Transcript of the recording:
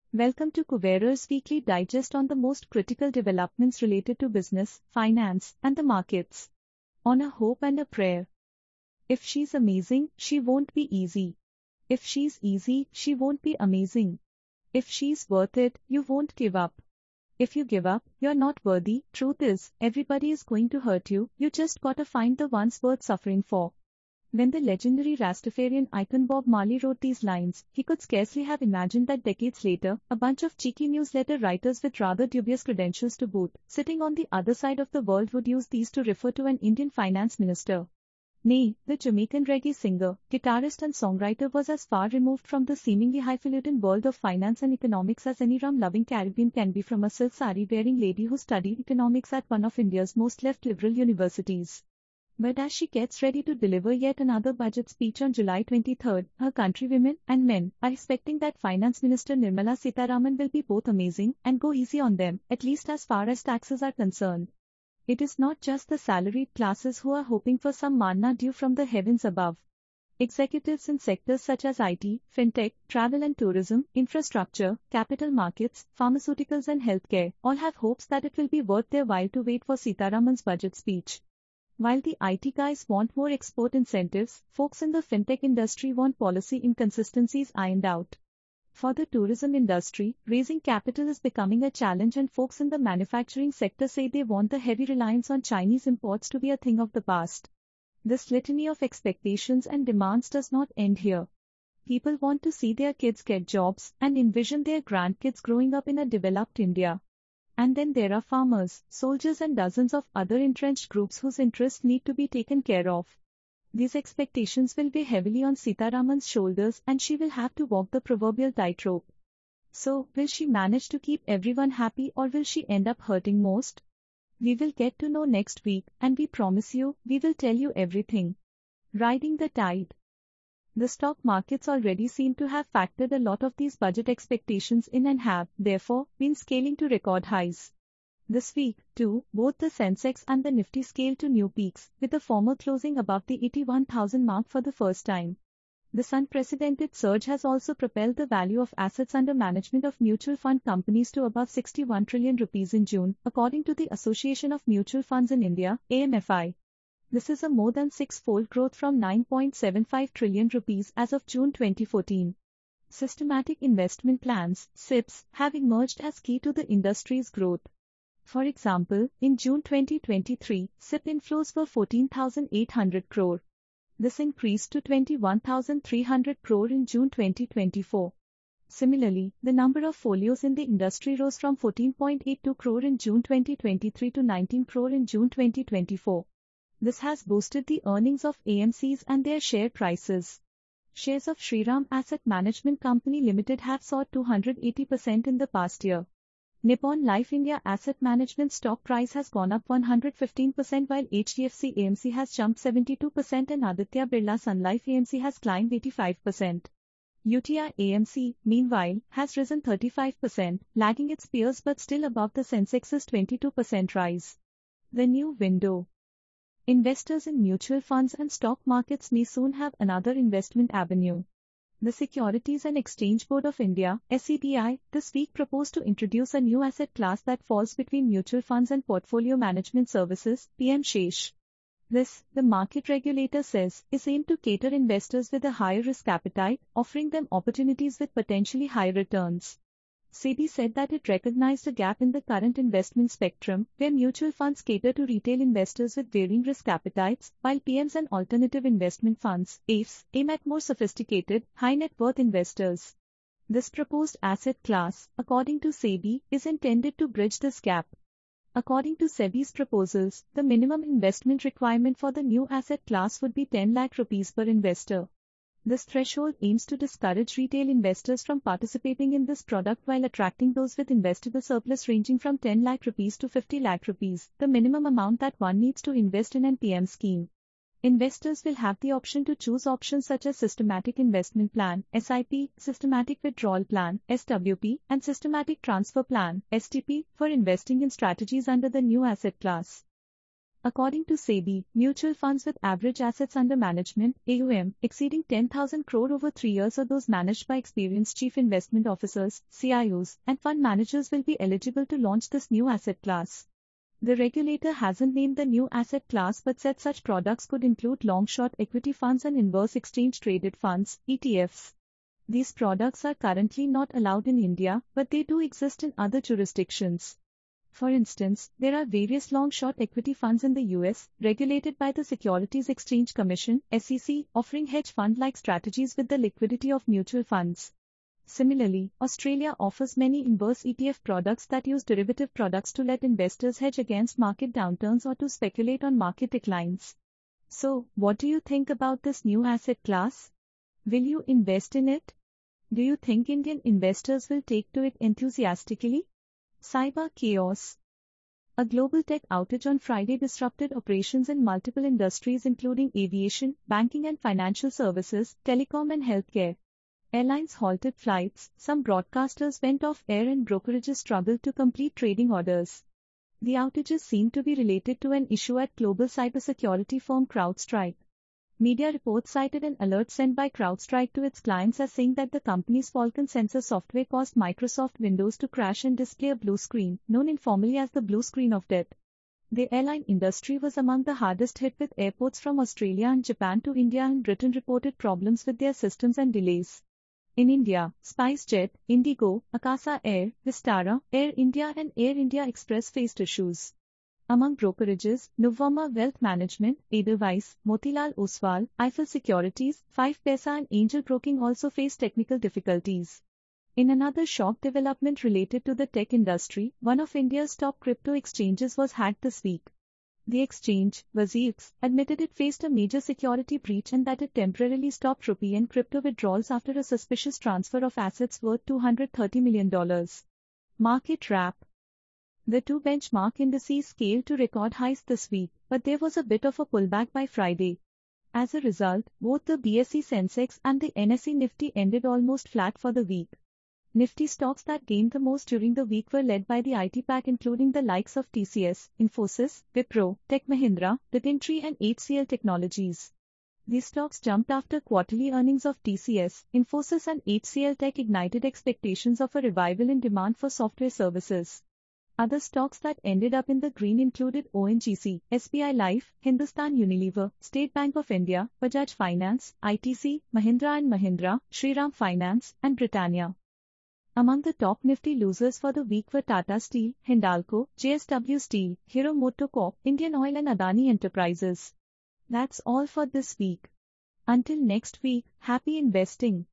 Welcome to Kuberer's weekly digest on the most critical developments related to business, finance, and the markets. On a hope and a prayer. If she's amazing, she won't be easy. If she's easy, she won't be amazing. If she's worth it, you won't give up. If you give up, you're not worthy. Truth is, everybody is going to hurt you, you just gotta find the ones worth suffering for. When the legendary Rastafarian icon Bob Marley wrote these lines, he could scarcely have imagined that decades later, a bunch of cheeky newsletter writers with rather dubious credentials to boot, sitting on the other side of the world would use these to refer to an Indian finance minister. Nay, the Jamaican reggae singer, guitarist and songwriter was as far removed from the seemingly highfalutin world of finance and economics as any rum-loving Caribbean can be from a silk sari-wearing lady who studied economics at one of India's most left liberal universities. But as she gets ready to deliver yet another budget speech on July 23, her countrywomen and men are expecting that Finance Minister Nirmala Sitharaman will be both amazing and go easy on them, at least as far as taxes are concerned. It is not just the salaried classes who are hoping for some manna due from the heavens above. Executives in sectors such as IT, fintech, travel and tourism, infrastructure, capital markets, pharmaceuticals and healthcare all have hopes that it will be worth their while to wait for Sitharaman's budget speech. While the IT guys want more export incentives, folks in the fintech industry want policy inconsistencies ironed out. For the tourism industry, raising capital is becoming a challenge and folks in the manufacturing sector say they want the heavy reliance on Chinese imports to be a thing of the past. This litany of expectations and demands does not end here. People want to see their kids get jobs and envision their grandkids growing up in a developed India. And then there are farmers, soldiers and dozens of other entrenched groups whose interests need to be taken care of. These expectations will weigh heavily on Sitharaman's shoulders and she will have to walk the proverbial tightrope. So, will she manage to keep everyone happy or will she end up hurting most? We will get to know next week, and we promise you, we will tell you everything. Riding the tide. The stock markets already seem to have factored a lot of these budget expectations in and have, therefore, been scaling to record highs. This week, too, both the Sensex and the Nifty scaled to new peaks, with the former closing above the 81,000 mark for the first time. This unprecedented surge has also propelled the value of assets under management of mutual fund companies to above 61 trillion rupees in June, according to the Association of Mutual Funds in India, AMFI. This is a more than six-fold growth from 9.75 trillion rupees as of June 2014. Systematic investment plans, SIPs, have emerged as key to the industry's growth. For example, in June 2023, SIP inflows were 14,800 crore. This increased to 21,300 crore in June 2024. Similarly, the number of folios in the industry rose from 14.82 crore in June 2023 to 19 crore in June 2024. This has boosted the earnings of AMCs and their share prices. Shares of Shriram Asset Management Company Limited have soared 280% in the past year. Nippon Life India Asset Management stock price has gone up 115% while HDFC AMC has jumped 72% and Aditya Birla Sun Life AMC has climbed 85%. UTI AMC, meanwhile, has risen 35%, lagging its peers but still above the Sensex's 22% rise. The new window. Investors in mutual funds and stock markets may soon have another investment avenue. The Securities and Exchange Board of India, SEBI, this week proposed to introduce a new asset class that falls between mutual funds and portfolio management services, PM SHESH. This, the market regulator says, is aimed to cater investors with a higher risk appetite, offering them opportunities with potentially higher returns. SEBI said that it recognized a gap in the current investment spectrum, where mutual funds cater to retail investors with varying risk appetites, while PMs and alternative investment funds, AIFs, aim at more sophisticated, high net worth investors. This proposed asset class, according to SEBI, is intended to bridge this gap. According to SEBI's proposals, the minimum investment requirement for the new asset class would be 10 lakh rupees per investor. This threshold aims to discourage retail investors from participating in this product while attracting those with investable surplus ranging from 10 lakh rupees to 50 lakh rupees, the minimum amount that one needs to invest in an PM scheme. Investors will have the option to choose options such as Systematic Investment Plan, SIP, Systematic Withdrawal Plan, SWP, and Systematic Transfer Plan, STP, for investing in strategies under the new asset class. According to SEBI, mutual funds with average assets under management (AUM) exceeding 10,000 crore over 3 years are those managed by experienced chief investment officers (CIOs) and fund managers will be eligible to launch this new asset class. The regulator hasn't named the new asset class but said such products could include long-short equity funds and inverse exchange-traded funds (ETFs). These products are currently not allowed in India, but they do exist in other jurisdictions. For instance, there are various long-short equity funds in the US, regulated by the Securities Exchange Commission (SEC), offering hedge fund-like strategies with the liquidity of mutual funds. Similarly, Australia offers many inverse ETF products that use derivative products to let investors hedge against market downturns or to speculate on market declines. So, what do you think about this new asset class? Will you invest in it? Do you think Indian investors will take to it enthusiastically? Cyber chaos. A global tech outage on Friday disrupted operations in multiple industries including aviation, banking and financial services, telecom and healthcare. Airlines halted flights, some broadcasters went off air and brokerages struggled to complete trading orders. The outages seem to be related to an issue at global cybersecurity firm CrowdStrike. Media reports cited an alert sent by CrowdStrike to its clients as saying that the company's Falcon sensor software caused Microsoft Windows to crash and display a blue screen, known informally as the blue screen of death. The airline industry was among the hardest hit, with airports from Australia and Japan to India and Britain reported problems with their systems and delays. In India, SpiceJet, Indigo, Akasa Air, Vistara, Air India and Air India Express faced issues. Among brokerages, Nuvama Wealth Management, Edelweiss, Motilal Oswal, Eiffel Securities, 5paisa and Angel Broking also faced technical difficulties. In another shock development related to the tech industry, one of India's top crypto exchanges was hacked this week. The exchange, Wazirx, admitted it faced a major security breach and that it temporarily stopped rupee and crypto withdrawals after a suspicious transfer of assets worth $230 million. Market wrap. The two benchmark indices scaled to record highs this week, but there was a bit of a pullback by Friday. As a result, both the BSE Sensex and the NSE Nifty ended almost flat for the week. Nifty stocks that gained the most during the week were led by the IT pack, including the likes of TCS, Infosys, Wipro, Tech Mahindra, Pinintree and HCL Technologies. These stocks jumped after quarterly earnings of TCS, Infosys and HCL Tech ignited expectations of a revival in demand for software services. Other stocks that ended up in the green included ONGC, SBI Life, Hindustan Unilever, State Bank of India, Bajaj Finance, ITC, Mahindra & Mahindra, Shriram Finance, and Britannia. Among the top Nifty losers for the week were Tata Steel, Hindalco, JSW Steel, Hero MotoCorp, Indian Oil and Adani Enterprises. That's all for this week. Until next week, happy investing.